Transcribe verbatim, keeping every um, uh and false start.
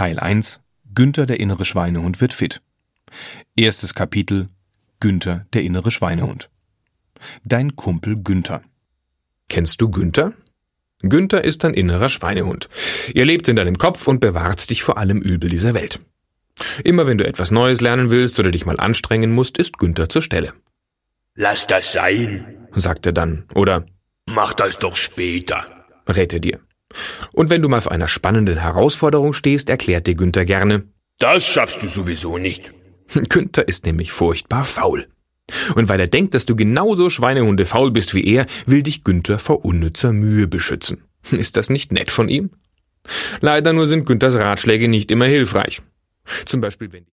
Teil eins: Günther der innere Schweinehund wird fit. Erstes Kapitel: Günther der innere Schweinehund. Dein Kumpel Günther. Kennst du Günther? Günther ist dein innerer Schweinehund. Er lebt in deinem Kopf und bewahrt dich vor allem Übel dieser Welt. Immer wenn du etwas Neues lernen willst oder dich mal anstrengen musst, ist Günther zur Stelle. Lass das sein, sagt er dann. Oder mach das doch später, rät er dir. Und wenn du mal vor einer spannenden Herausforderung stehst, erklärt dir Günther gerne: Das schaffst du sowieso nicht. Günther ist nämlich furchtbar faul. Und weil er denkt, dass du genauso schweinehundefaul bist wie er, will dich Günther vor unnützer Mühe beschützen. Ist das nicht nett von ihm? Leider nur sind Günthers Ratschläge nicht immer hilfreich. Zum Beispiel wenn